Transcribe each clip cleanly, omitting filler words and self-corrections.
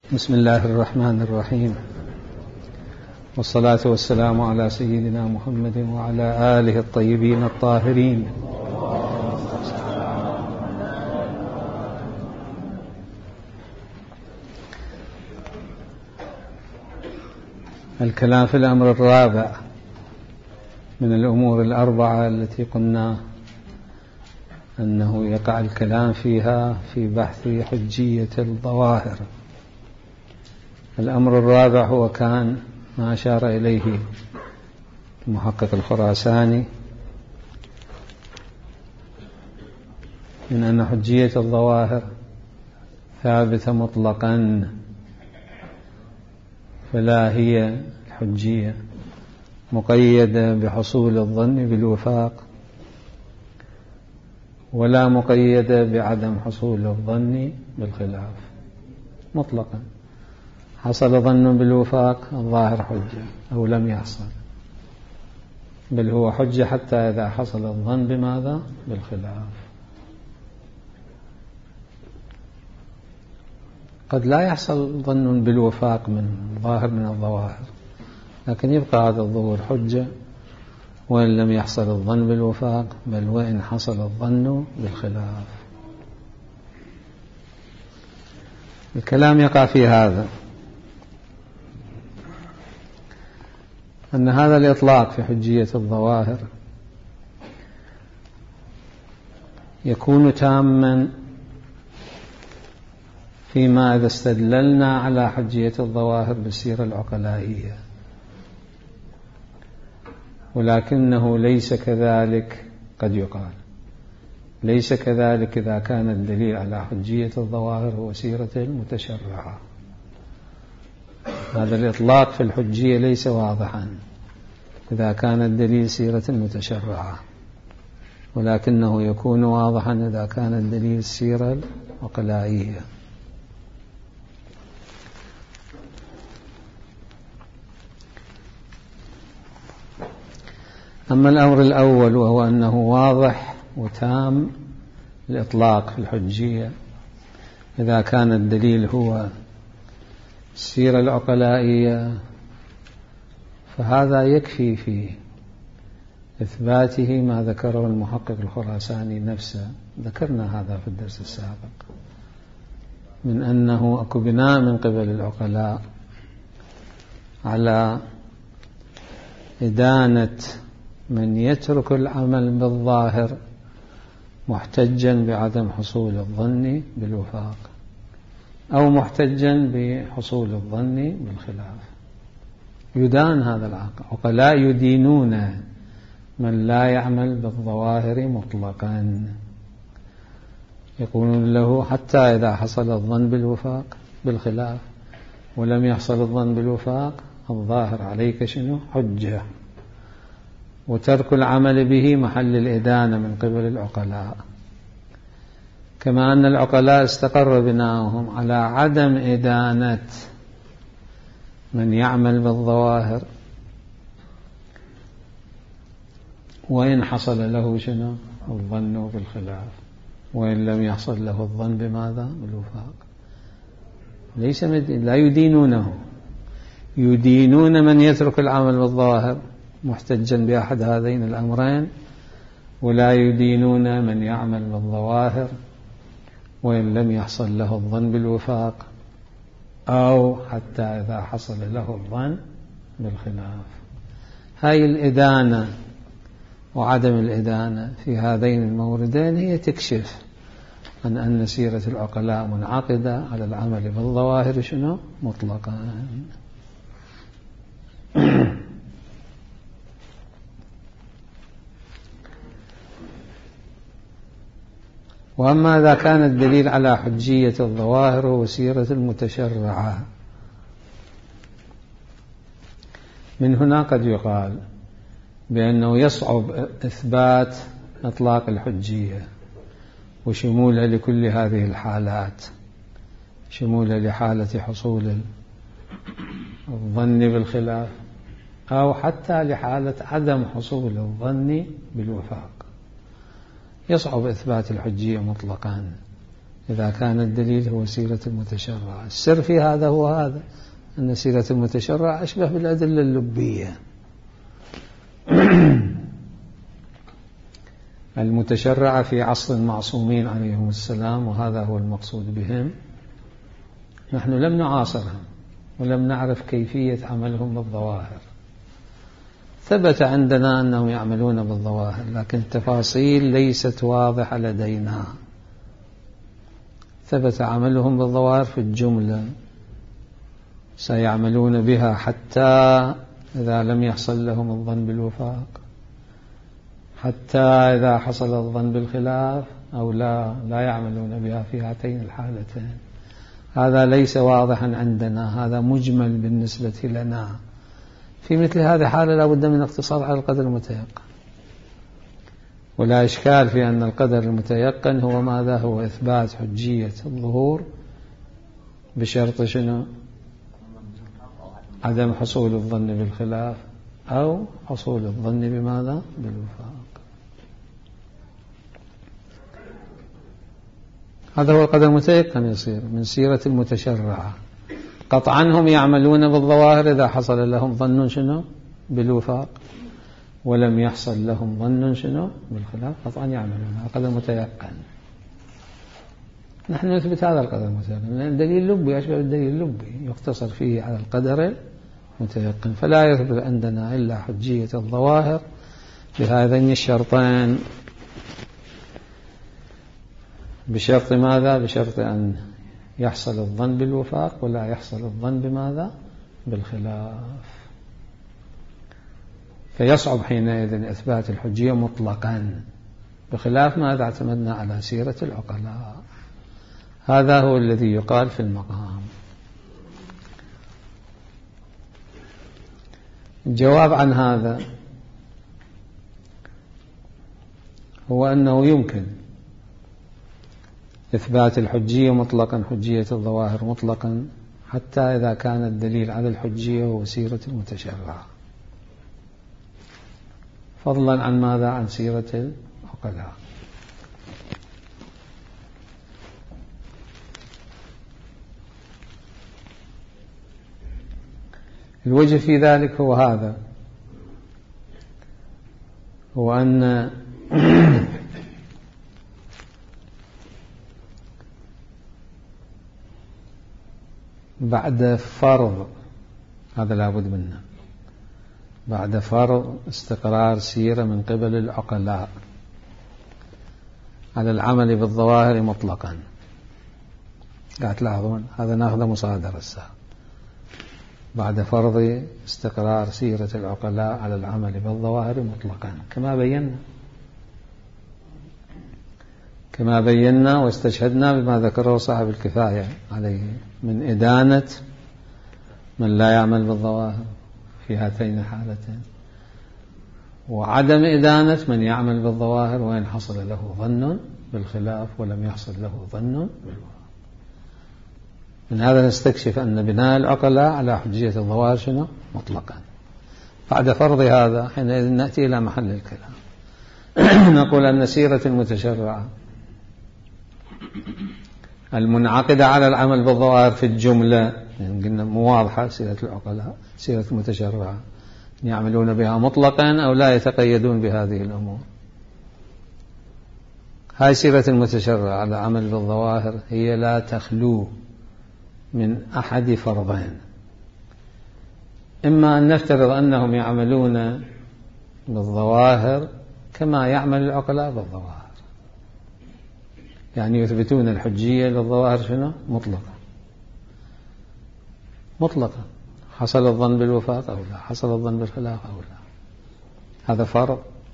بسم الله الرحمن الرحيم، والصلاة والسلام على سيدنا محمد وعلى آله الطيبين الطاهرين. الكلام في الأمر الرابع من الأمور الأربعة التي قلنا أنه يقع الكلام فيها في بحث حجية الظواهر. الأمر الرابع هو كان ما أشار إليه المحقق الخراساني من أن حجية الظواهر ثابتة مطلقا، فلا هي الحجية مقيدة بحصول الظن بالوفاق، ولا مقيدة بعدم حصول الظن بالخلاف. مطلقا حصل ظن بالوفاق الظاهر حجة أو لم يحصل، بل هو حجة حتى إذا حصل الظن بماذا؟ بالخلاف. قد لا يحصل ظن بالوفاق من ظاهر من الظواهر، لكن يبقى هذا الظهور حجة وإن لم يحصل الظن بالوفاق، بل وإن حصل الظن بالخلاف. الكلام يقع في هذا، أن هذا الإطلاق في حجية الظواهر يكون تاما فيما إذا استدللنا على حجية الظواهر بالسيرة العقلائية، ولكنه ليس كذلك. قد يقال ليس كذلك إذا كان الدليل على حجية الظواهر هو سيرة المتشرعة. هذا الإطلاق في الحجية ليس واضحا إذا كان الدليل سيرة المتشرعة، ولكنه يكون واضحا إذا كان الدليل السيرة العقلائية. أما الأمر الأول وهو أنه واضح وتام الإطلاق في الحجية إذا كان الدليل هو السيرة العقلائية، فهذا يكفي في إثباته ما ذكره المحقق الخراساني نفسه. ذكرنا هذا في الدرس السابق، من أنه أكو بناء من قبل العقلاء على إدانة من يترك العمل بالظاهر محتجا بعدم حصول الظن بالوفاق، أو محتجا بحصول الظن بالخلاف. يدان هذا العقل. عقلاء يدينون من لا يعمل بالظواهر مطلقا، يقولون له حتى إذا حصل الظن بالوفاق بالخلاف ولم يحصل الظن بالوفاق، الظاهر عليك شنو؟ حجة. وترك العمل به محل الإدانة من قبل العقلاء، كما أن العقلاء استقر بناؤهم على عدم إدانة من يعمل بالظواهر وإن حصل له شنو؟ الظن بالخلاف، وإن لم يحصل له الظن بماذا؟ بالوفاق. ليس لا يدينونه، يدينون من يترك العمل بالظواهر محتجا بأحد هذين الأمرين، ولا يدينون من يعمل بالظواهر وإن لم يحصل له الظن بالوفاق، أو حتى إذا حصل له الظن بالخلاف. هاي الإدانة وعدم الإدانة في هذين الموردين هي تكشف عن أن سيرة العقلاء منعقدة على العمل بالظواهر شنو؟ مطلقا. وأما إذا كان الدليل على حجية الظواهر وسيرة المتشرعة، من هنا قد يقال بأنه يصعب إثبات إطلاق الحجية وشمولها لكل هذه الحالات، شمولها لحالة حصول الظن بالخلاف أو حتى لحالة عدم حصول الظن بالوفاق. يصعب إثبات الحجية مطلقا إذا كان الدليل هو سيرة المتشرع. السر في هذا هو هذا، أن سيرة المتشرع أشبه بالأدلة اللبية. المتشرع في عصر المعصومين عليهم السلام، وهذا هو المقصود بهم. نحن لم نعاصرهم ولم نعرف كيفية عملهم بالظواهر. ثبت عندنا أنهم يعملون بالظواهر، لكن التفاصيل ليست واضحة لدينا. ثبت عملهم بالظواهر في الجملة، سيعملون بها حتى إذا لم يحصل لهم الظن بالوفاق، حتى إذا حصل الظن بالخلاف، أو لا يعملون بها في هاتين الحالتين. هذا ليس واضحا عندنا، هذا مجمل بالنسبة لنا. في مثل هذه الحالة لا بد من الاقتصار على القدر المتيقن، ولا إشكال في أن القدر المتيقن هو ماذا؟ هو إثبات حجية الظهور بشرط شنو؟ عدم حصول الظن بالخلاف أو حصول الظن بماذا؟ بالوفاق. هذا هو القدر المتيقن، يصير من سيرة المتشرعة. قطعا هم يعملون بالظواهر إذا حصل لهم ظن شنو؟ بالوفاق، ولم يحصل لهم ظن شنو؟ بالخلاف، قطعا يعملون. هذا قدر متيقن. نحن نثبت هذا القدر المتيقن، لأن الدليل لبي أشبه بالدليل اللبي، يقتصر فيه على القدر المتيقن. فلا يثبت عندنا إلا حجية الظواهر بهذين الشرطين. بشرط ماذا؟ بشرط أن يحصل الظن بالوفاق ولا يحصل الظن بماذا؟ بالخلاف. فيصعب حينئذ إثبات الحجية مطلقا، بخلاف ماذا اعتمدنا على سيرة العقلاء. هذا هو الذي يقال في المقام. الجواب عن هذا هو أنه يمكن إثبات الحجية مطلقا، حجية الظواهر مطلقا، حتى إذا كان الدليل على الحجية هو سيرة المتشرع، فضلا عن ماذا؟ عن سيرة العقلاء. الوجه في ذلك هو هذا، هو أن بعد فرض، هذا لابد منه، بعد فرض استقرار سيرة من قبل العقلاء على العمل بالظواهر مطلقا. قاعد تلاحظون هذا ناخذ مصادر الساعة. بعد فرض استقرار سيرة العقلاء على العمل بالظواهر مطلقا، كما بينا واستشهدنا بما ذكره صاحب الكفاية عليه من إدانة من لا يعمل بالظواهر في هاتين الحالتين، وعدم إدانة من يعمل بالظواهر وإن حصل له ظن بالخلاف ولم يحصل له ظن بالوفاق. من هذا نستكشف أن بناء العقلاء على حجية الظواهر شنو؟ مطلقا. بعد فرض هذا حينئذ نأتي إلى محل الكلام. نقول أن سيرة المتشرعة المنعقدة على العمل بالظواهر في الجملة، يعني قلنا مواضحة سيرة العقلاء، سيرة المتشرعة يعملون بها مطلقا أو لا يتقيدون بهذه الأمور. هاي سيرة المتشرعة على عمل بالظواهر هي لا تخلو من أحد فرضين: إما أن نفترض أنهم يعملون بالظواهر كما يعمل العقلاء بالظواهر، يعني يثبتون الحجية للظواهر شنو؟ مطلقا، حصل الظن بالوفاق أو لا، حصل الظن بالخلاف أو لا، هذا فرض.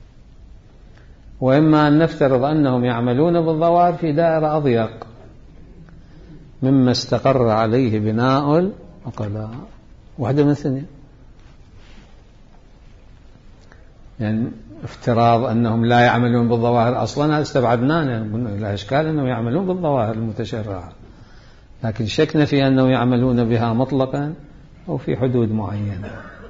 وإما أن نفترض أنهم يعملون بالظواهر في دائرة أضيق مما استقر عليه بناء العقلاء، واحدة من اثنين. يعني افتراض أنهم لا يعملون بالظواهر أصلا هذا استبعدناه، لا إشكال أنهم يعملون بالظواهر المتشرعة، لكن شكنا في أنهم يعملون بها مطلقا أو في حدود معينة.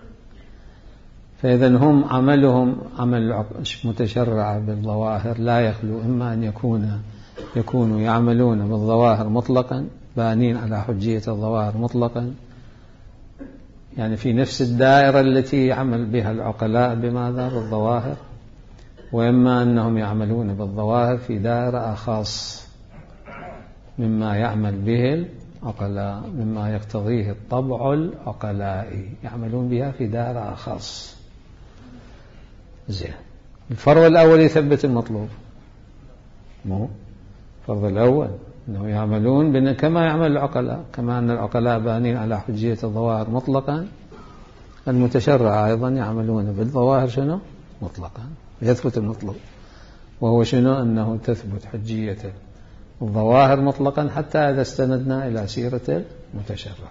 فإذا هم عملهم عمل متشرع بالظواهر لا يخلو إما أن يكون يكونوا يعملون بالظواهر مطلقا، بانين على حجية الظواهر مطلقا، يعني في نفس الدائرة التي يعمل بها العقلاء بماذا؟ بالظواهر، وإما أنهم يعملون بالظواهر في دائرة أخص مما يعمل به العقلاء، مما يقتضيه الطبع العقلائي، يعملون بها في دائرة أخص. زين، الفرض الأول يثبت المطلوب، مو الفرض الأول أنه يعملون كما يعمل العقلاء، كما أن العقلاء بانين على حجية الظواهر مطلقا، المتشرع أيضا يعملون بالظواهر شنو؟ مطلقا، يثبت المطلوب، وهو شنو؟ أنه تثبت حجية الظواهر مطلقا حتى إذا استندنا إلى سيرة المتشرع.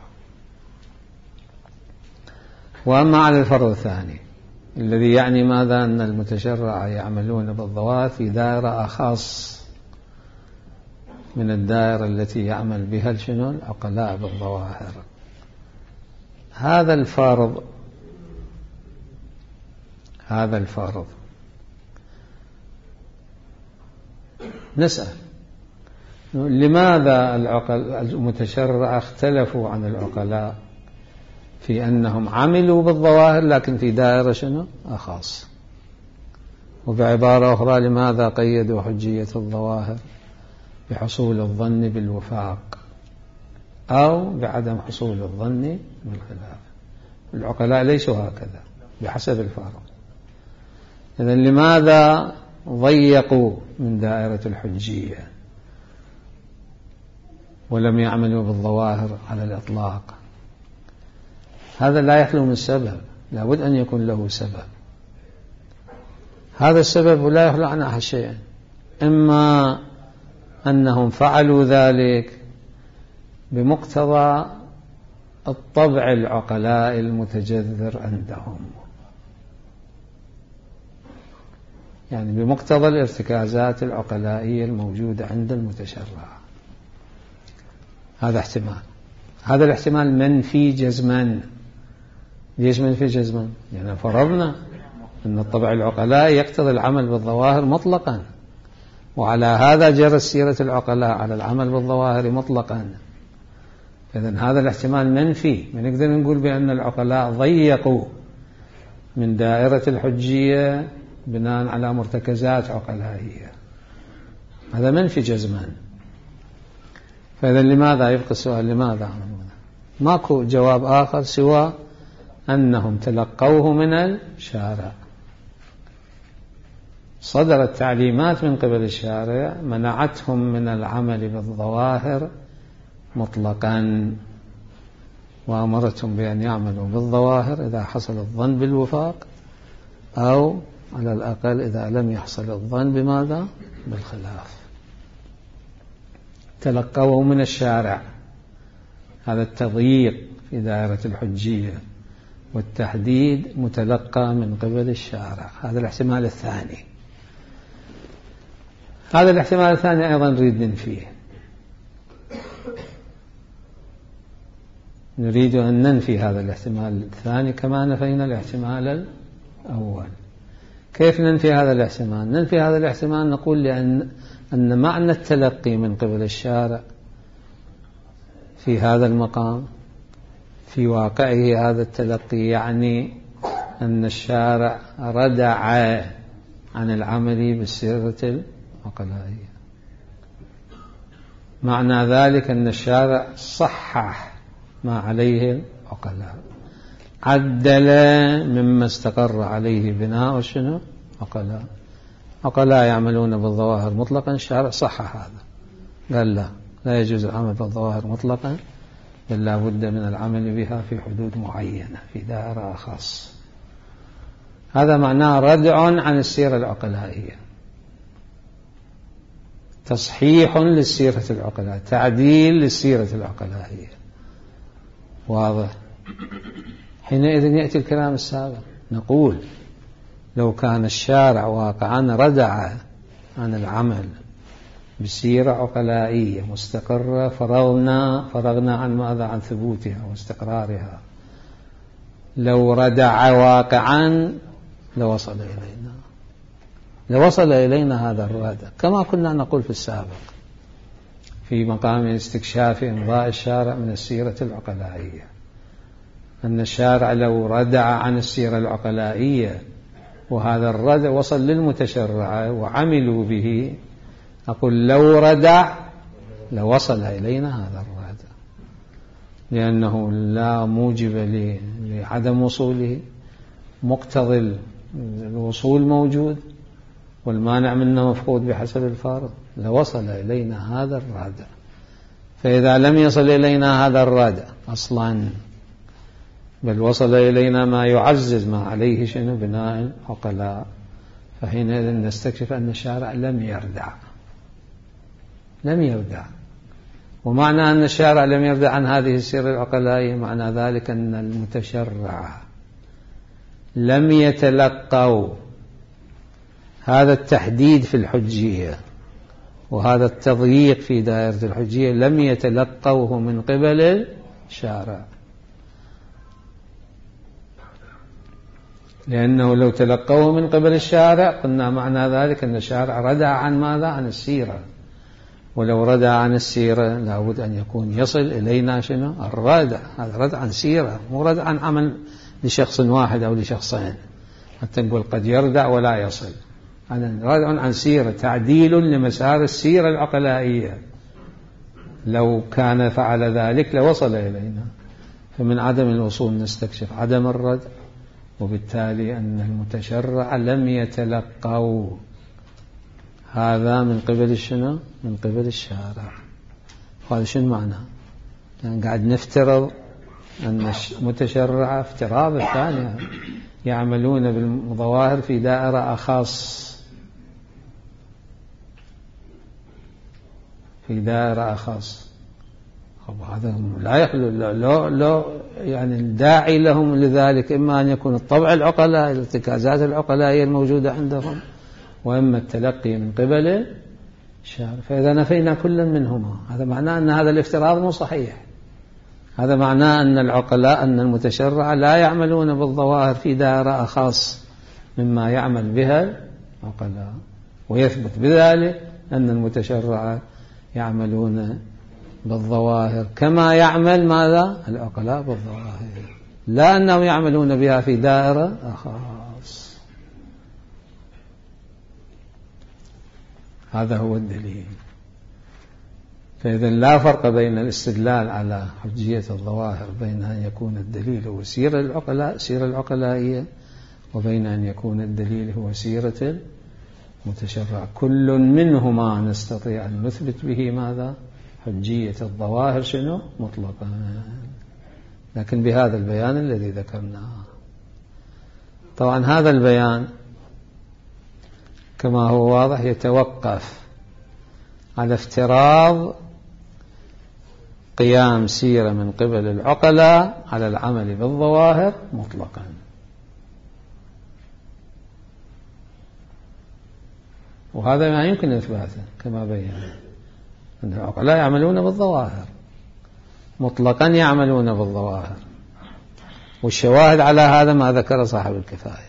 وأما على الفرض الثاني الذي يعني ماذا؟ أن المتشرع يعملون بالظواهر في دائرة أخص من الدائرة التي يعمل بها شنو؟ العقلاء بالظواهر. هذا الفرض نسأل لماذا المتشرع اختلفوا عن العقلاء في أنهم عملوا بالظواهر لكن في دائرة شنو؟ أخص. وبعبارة أخرى لماذا قيدوا حجية الظواهر بحصول الظن بالوفاق أو بعدم حصول الظن بالخلاف؟ العقلاء ليسوا هكذا بحسب الفرض. إذن لماذا ضيقوا من دائرة الحجية ولم يعملوا بالظواهر على الإطلاق؟ هذا لا يخلو من سبب، لابد أن يكون له سبب. هذا السبب لا يخلو عن أحد شيئا، إما أنهم فعلوا ذلك بمقتضى الطبع العقلاء المتجذر عندهم، يعني بمقتضى الارتكازات العقلائية الموجودة عند المتشرع. هذا احتمال. هذا الاحتمال منفي جزما. ليش منفي جزما؟ يعني فرضنا أن الطبع العقلائي يقتضي العمل بالظواهر مطلقا، وعلى هذا جرت سيرة العقلاء على العمل بالظواهر مطلقا. إذن هذا الاحتمال منفي. نقدر نقول بأن العقلاء ضيقوا من دائرة الحجية بناء على مرتكزات عقلائية، هذا منفي جزما. فإذا لماذا يبقى السؤال لماذا عملون؟ ماكو جواب آخر سوى أنهم تلقوه من الشارع. صدرت تعليمات من قبل الشارع منعتهم من العمل بالظواهر مطلقا، وأمرتهم بأن يعملوا بالظواهر إذا حصل الظن بالوفاق، أو على الأقل إذا لم يحصل الظن بماذا؟ بالخلاف. تلقوه من الشارع. هذا التضييق في دائرة الحجية والتحديد متلقى من قبل الشارع. هذا الاحتمال الثاني. هذا الاحتمال الثاني أيضا نريد ننفيه. نريد أن ننفي هذا الاحتمال الثاني كما نفينا الاحتمال الأول. كيف ننفي هذا الاحتمال؟ ننفي هذا الاحتمال نقول أن معنى التلقي من قبل الشارع في هذا المقام في واقعه هذا التلقي يعني أن الشارع ردع عن العمل بالسيرة العقلائية. معنى ذلك أن الشارع صحح ما عليه العقلاء، عدل مما استقر عليه بناء شنو؟ عقلاء يعملون بالظواهر مطلقا، الشارع صحح هذا، قال لا يجوز العمل بالظواهر مطلقا، بل لا بد من العمل بها في حدود معينة في دائرة خاصة. هذا معناه ردع عن السيرة العقلائية، تصحيح للسيرة العقلائية، تعديل للسيرة العقلائية. واضح؟ حينئذ يأتي الكلام السابق، نقول لو كان الشارع واقعا ردع عن العمل بسيرة عقلائية مستقرة، فرغنا عن ماذا؟ عن ثبوتها واستقرارها. لو ردع واقعا لوصل إلينا هذا الردع كما كنا نقول في السابق. في مقام استكشاف إمضاء الشارع من السيرة العقلائية، أن الشارع لو ردع عن السيرة العقلائية وهذا الردع وصل للمتشرع وعملوا به، أقول لو ردع لوصل إلينا هذا الردع، لأنه لا موجب لعدم وصوله، مقتضي الوصول موجود والمانع منه مفقود بحسب الفارض، لوصل إلينا هذا الردع. فإذا لم يصل إلينا هذا الردع أصلا، بل وصل إلينا ما يعزز ما عليه شنو بناء عقلاء، فحينئذ نستكشف أن الشارع لم يردع. ومعنى أن الشارع لم يردع عن هذه السيرة العقلائية معنى ذلك أن المتشرع لم يتلقوا هذا التحديد في الحجية وهذا التضييق في دائرة الحجية، لم يتلقوه من قبل الشارع، لأنه لو تلقوه من قبل الشارع قلنا معنى ذلك أن الشارع ردع عن ماذا؟ عن السيرة، ولو ردع عن السيرة لابد أن يكون يصل إلينا شنو؟ الردع، هذا ردع عن سيرة، مو ردع عن عمل لشخص واحد أو لشخصين، حتى نقول قد يردع ولا يصل، ردع عن سيرة، تعديل لمسار السيرة العقلائية، لو كان فعل ذلك لوصل إلينا. فمن عدم الوصول نستكشف عدم الردع، وبالتالي أن المتشرع لم يتلقوا هذا من قبل شنو؟ من قبل الشارع. هذا شنو معناه؟ يعني قاعد نفترض أن المتشرع افتراض الثاني يعملون بالظواهر في دائرة أخص، في دائرة أخص. هذا لا يخلو لو يعني الداعي لهم لذلك إما أن يكون الطبع العقلاء، الارتكازات العقلائية الموجودة عندهم، وإما التلقي من قبل الشارع. فإذا نفينا كلا منهما هذا معناه أن هذا الافتراض مو صحيح، هذا معناه أن العقلاء أن المتشرع لا يعملون بالظواهر في دائرة أخص مما يعمل بها العقلاء، ويثبت بذلك أن المتشرع يعملون بالظواهر كما يعمل ماذا؟ العقلاء بالظواهر، لا أنهم يعملون بها في دائرة أخص. هذا هو الدليل. فإذا لا فرق بين الاستدلال على حجية الظواهر بين أن يكون الدليل هو سيرة العقلاء، سيرة العقلائية، وبين أن يكون الدليل هو سيرة المتشرع. كل منهما نستطيع أن نثبت به ماذا؟ حجية الظواهر شنو؟ مطلقا، لكن بهذا البيان الذي ذكرناه. طبعا هذا البيان كما هو واضح يتوقف على افتراض قيام سيرة من قبل العقلاء على العمل بالظواهر مطلقا. وهذا ما يمكن إثباته كما بينا، أن العقلاء يعملون بالظواهر مطلقا، يعملون بالظواهر، والشواهد على هذا ما ذكر صاحب الكفاية.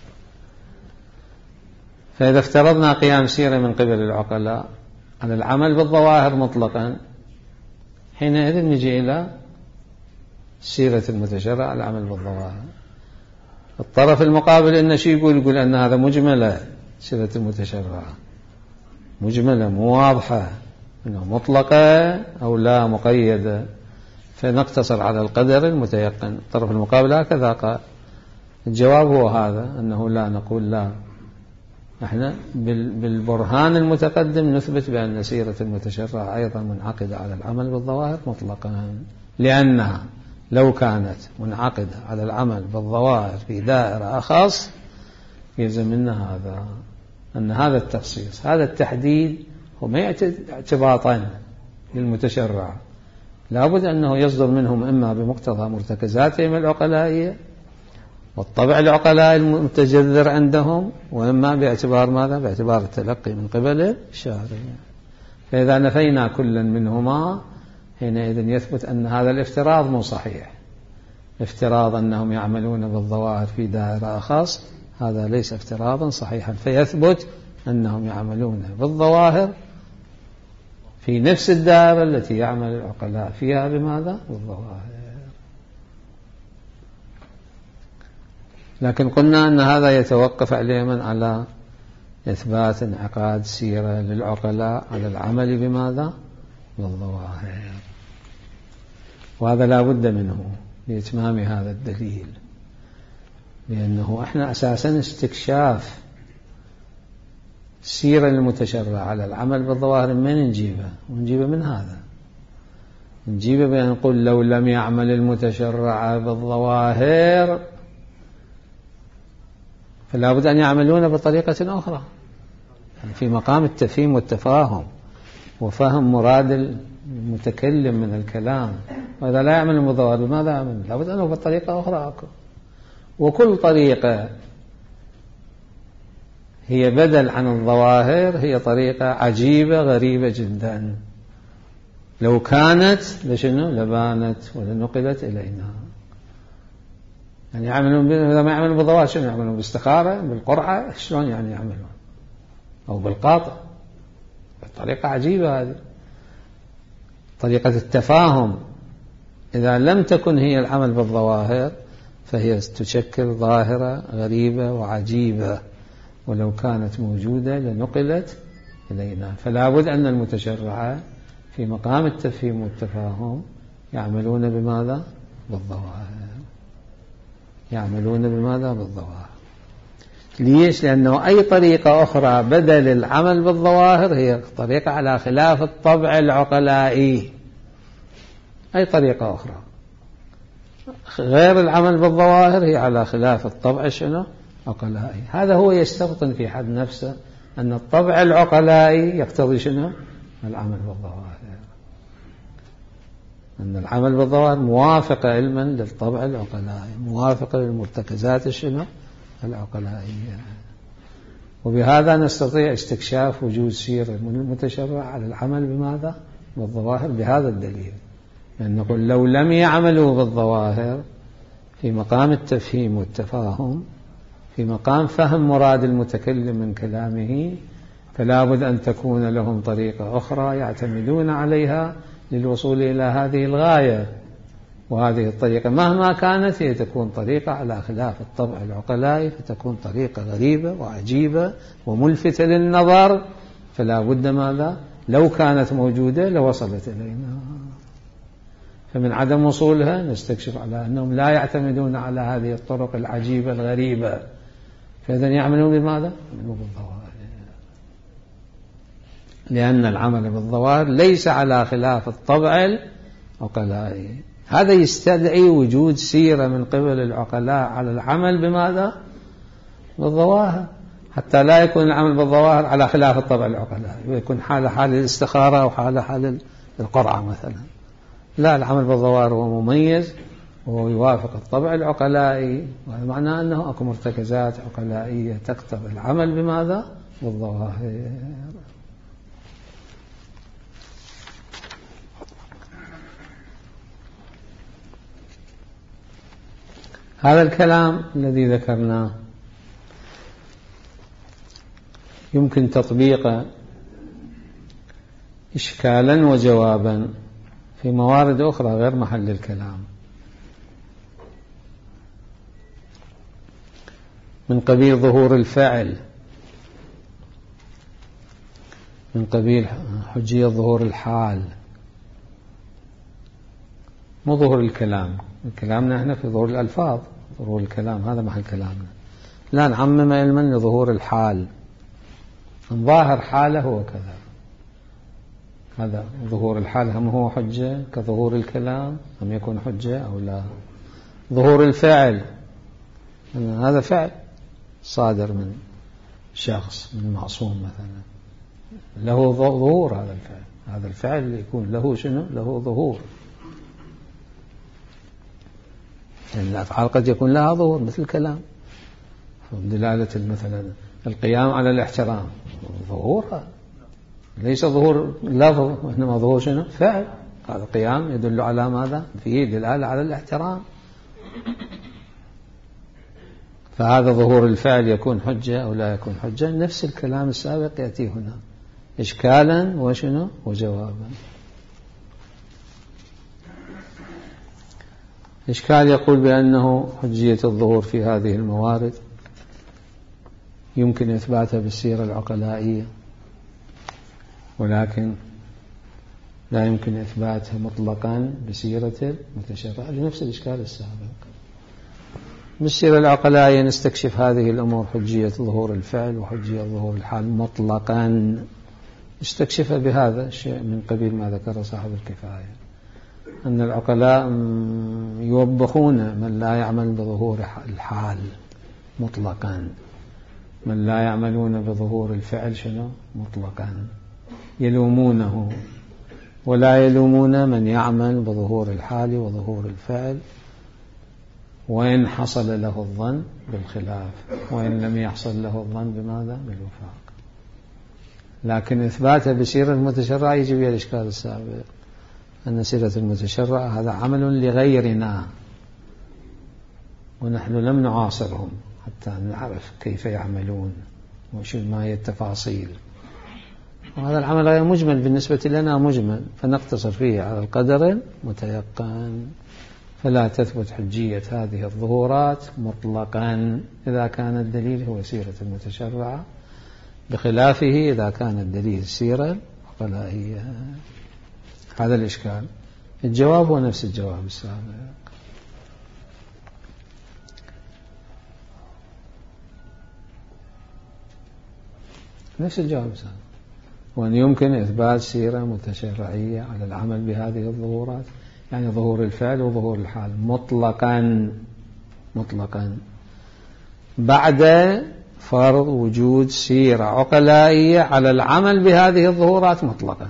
فإذا افترضنا قيام سيرة من قبل العقلاء على العمل بالظواهر مطلقا، حينئذ نجي إلى سيرة المتشرع على العمل بالظواهر. الطرف المقابل إن شيء يقول أن هذا مجملة، سيرة المتشرع مجملة مو واضحة، إنه مطلقة أو لا مقيدة، فنقتصر على القدر المتيقن. الطرف المقابل هكذا قال. الجواب هو هذا، أنه لا، نقول لا، احنا بالبرهان المتقدم نثبت بأن سيرة المتشرع أيضا منعقدة على العمل بالظواهر مطلقا، لأنها لو كانت منعقدة على العمل بالظواهر في دائرة أخص يلزم منها هذا، أن هذا التخصيص، هذا التحديد هو ما يأتي اعتباطا للمتشرع، لابد أنه يصدر منهم إما بمقتضى مرتكزاتهم العقلائية والطبع العقلاء المتجذر عندهم، وإما باعتبار ماذا؟ باعتبار التلقي من قبل الشارع. فإذا نفينا كلا منهما حينئذ يثبت أن هذا الافتراض مو صحيح. افتراض أنهم يعملون بالظواهر في دائرة أخص هذا ليس افتراضا صحيحا، فيثبت أنهم يعملون بالظواهر في نفس الدائرة التي يعمل العقلاء فيها بماذا؟ بالظواهر. لكن قلنا أن هذا يتوقف عليه على إثبات انعقاد سيرة للعقلاء على العمل بماذا؟ بالظواهر. وهذا لا بد منه لإتمام هذا الدليل، لأنه احنا أساسا استكشاف السيرة المتشرعة على العمل بالظواهر من نجيبه؟ ونجيبه من هذا، نجيبه بأن نقول لو لم يعمل المتشرع بالظواهر فلا بد أن يعملون بطريقة أخرى، يعني في مقام التفهيم والتفاهم وفهم مراد المتكلم من الكلام. وإذا لا يعمل بالظواهر بماذا يعمل؟ لا بد أنه بطريقة أخرى. وكل طريقة هي بدل عن الظواهر هي طريقة عجيبة غريبة جدا، لو كانت لشنو لبانت ولنقلت إلينا. يعني يعملون إذا ما يعملون بالظواهر شنو يعملون؟ باستخارة، بالقرعة، شلون يعني يعملون؟ أو بالقاطع. طريقة عجيبة هذه طريقة التفاهم. إذا لم تكن هي العمل بالظواهر فهي تشكل ظاهرة غريبة وعجيبة، ولو كانت موجودة لنقلت إلينا. فلا بد أن المتشرع في مقام التفهيم والتفاهم يعملون بماذا؟ بالظواهر. يعملون بماذا؟ بالظواهر. ليش؟ لأنه أي طريقة أخرى بدل العمل بالظواهر هي طريقة على خلاف الطبع العقلائي. أي طريقة أخرى غير العمل بالظواهر هي على خلاف الطبع شنو؟ عقلائي. هذا هو يستبطن في حد نفسه أن الطبع العقلائي يقتضي شنو؟ العمل بالظواهر، أن العمل بالظواهر موافقة علما للطبع العقلائي، موافقة للمرتكزات شنو؟ العقلائية. وبهذا نستطيع استكشاف وجود سير المتشرع على العمل بماذا؟ بالظواهر بهذا الدليل. يعني نقول لو لم يعملوا بالظواهر في مقام التفهيم والتفاهم، في مقام فهم مراد المتكلم من كلامه، فلا بد أن تكون لهم طريقة أخرى يعتمدون عليها للوصول إلى هذه الغاية. وهذه الطريقة مهما كانت هي تكون طريقة على خلاف الطبع العقلائي، فتكون طريقة غريبة وعجيبة وملفتة للنظر. فلا بد ماذا؟ لو كانت موجودة لوصلت إلينا. فمن عدم وصولها نستكشف على أنهم لا يعتمدون على هذه الطرق العجيبة الغريبة، فإذن يعملون بماذا؟ يعملون بالظواهر، لأن العمل بالظواهر ليس على خلاف الطبع العقلائي. هذا يستدعي وجود سيرة من قبل العقلاء على العمل بماذا؟ بالظواهر، حتى لا يكون العمل بالظواهر على خلاف الطبع العقلائي ويكون حال الاستخارة أو حال القرعة مثلا. لا، العمل بالظواهر هو مميز وهو يوافق الطبع العقلائي، وهذا معناه أنه أكو مرتكزات عقلائية تقتضي العمل بماذا؟ بالظواهر. هذا الكلام الذي ذكرناه يمكن تطبيقه إشكالا وجوابا في موارد أخرى غير محل الكلام، من قبيل ظهور الفعل، من قبيل حجية ظهور الحال، مو ظهور الكلام. كلامنا احنا في ظهور الألفاظ، ظهور الكلام هذا محل كلامنا. لا نعمم علما لظهور الحال، ظاهر حاله هو كذا. هذا ظهور الحال هم هو حجة كظهور الكلام، هم يكون حجة أو لا. ظهور الفعل هذا فعل صادر من شخص، من معصوم مثلا، له ظهور هذا الفعل. هذا الفعل يكون له شنو؟ له ظهور. يعني الأفعال قد يكون لها ظهور مثل الكلام، دلالة مثلا القيام على الاحترام ظهورها، ليس ظهور لفظ وإنما ظهور شنو؟ فعل. هذا القيام يدل على ماذا؟ فيه دلالة على الاحترام. فهذا ظهور الفعل يكون حجة أو لا يكون حجة. نفس الكلام السابق يأتي هنا، إشكالا وشنو وجوابا. إشكال يقول بأنه حجية الظهور في هذه الموارد يمكن إثباتها بالسيرة العقلائية، ولكن لا يمكن إثباتها مطلقا بسيرة المتشرع، بنفس الإشكال السابق. بالسيرة العقلائية نستكشف هذه الأمور، حجية ظهور الفعل وحجية ظهور الحال مطلقا، نستكشفها بهذا الشيء من قبيل ما ذكر صاحب الكفاية، أن العقلاء يوبخون من لا يعمل بظهور الحال مطلقا، من لا يعملون بظهور الفعل شنو مطلقا، يلومونه، ولا يلومون من يعمل بظهور الحال وظهور الفعل، وإن حصل له الظن بالخلاف، وإن لم يحصل له الظن بماذا بالوفاق. لكن إثباتها بسيرة المتشرع يجب الإشكال السابق، أن سيرة المتشرع هذا عمل لغيرنا، ونحن لم نعاصرهم حتى نعرف كيف يعملون وشو ما هي التفاصيل، وهذا العمل غير مجمل بالنسبة لنا، مجمل، فنقتصر فيه على القدر المتيقن، فلا تثبت حجية هذه الظهورات مطلقا إذا كان الدليل هو سيرة المتشرع، بخلافه إذا كان الدليل السيرة العقلائية. هذا الإشكال. الجواب هو نفس الجواب السابق، نفس الجواب السابق، وأن يمكن إثبات سيرة متشرعية على العمل بهذه الظهورات، يعني ظهور الفعل وظهور الحال مطلقا بعد فرض وجود سيرة عقلائية على العمل بهذه الظهورات مطلقا.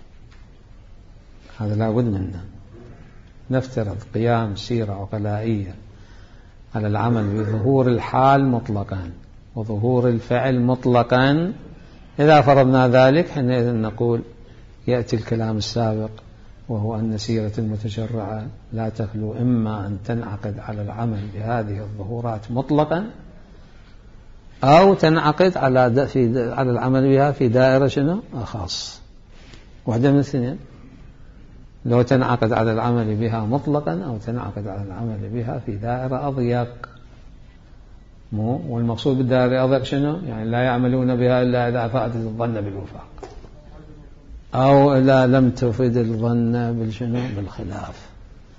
هذا لا بد منه. نفترض قيام سيرة عقلائية على العمل بظهور الحال مطلقا وظهور الفعل مطلقا. إذا فرضنا ذلك حينئذ نقول يأتي الكلام السابق، وهو أن سيرة المتشرع لا تخلو إما أن تنعقد على العمل بهذه الظهورات مطلقا، أو تنعقد على العمل بها في دائرة شنو خاص، واحدة من الاثنين، لو تنعقد على العمل بها مطلقا أو تنعقد على العمل بها في دائرة أضيق. والمقصود بالدائرة الأضيق شنو؟ يعني لا يعملون بها إلا إذا أفادت الظن بالوفاق، أو إذا لم تفد الظن بالشنو بالخلاف.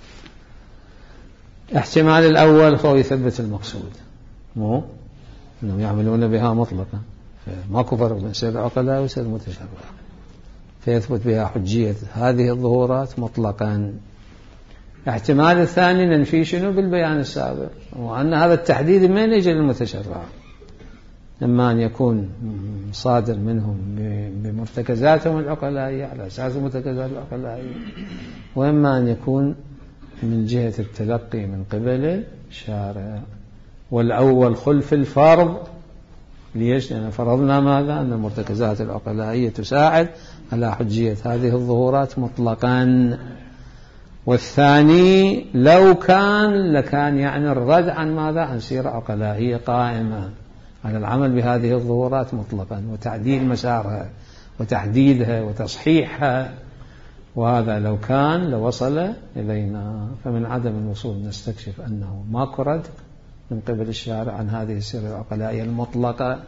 احتمال الأول هو يثبت المقصود، أنهم يعملون بها مطلقا، ما كفر من سير العقلاء وسير المتشرع، فيثبت بها حجية هذه الظهورات مطلقا. احتمال الثاني ننفي شنو بالبيان السابق، وأن هذا التحديد من يجي للمتشرع، إما أن يكون صادر منهم بمرتكزاتهم العقلائية على أساس المرتكزات العقلائية، وإما أن يكون من جهة التلقي من قبل الشارع. والأول خلف الفرض، ليش؟ لأن فرضنا ماذا؟ أن المرتكزات العقلائية تساعد على حجية هذه الظهورات مطلقا. والثاني لو كان لكان يعني الرد عن ماذا؟ عن سيرة عقلائية قائمة على العمل بهذه الظهورات مطلقا، وتعديل مسارها وتحديدها وتصحيحها، وهذا لو كان لوصل إلينا. فمن عدم الوصول نستكشف أنه ماكو رد من قبل الشارع عن هذه السيرة العقلائية المطلقة.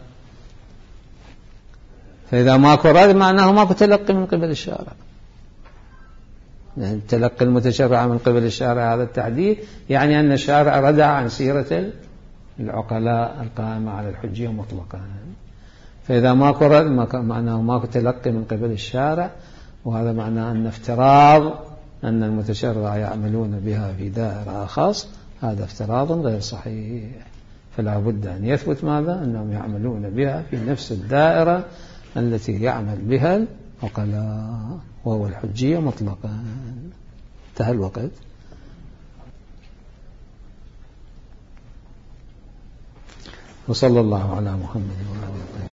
فإذا ماكو رد معناه ماكو تلقي من قبل الشارع، يعني تلقي المتشرع من قبل الشارع هذا التحديد، يعني أن الشارع ردع عن سيرة العقلاء القائمة على الحجية مطلقا. فإذا ماكو رد معناه ماكو تلقي من قبل الشارع، وهذا معناه أن افتراض أن المتشرع يعملون بها في دائرة خاص هذا افتراض غير صحيح. فلا بد أن يثبت ماذا؟ أنهم يعملون بها في نفس الدائرة التي يعمل بها العقلاء، وهو الحجية مطلقا. انتهى الوقت. وصلى الله على محمد وعلى آله.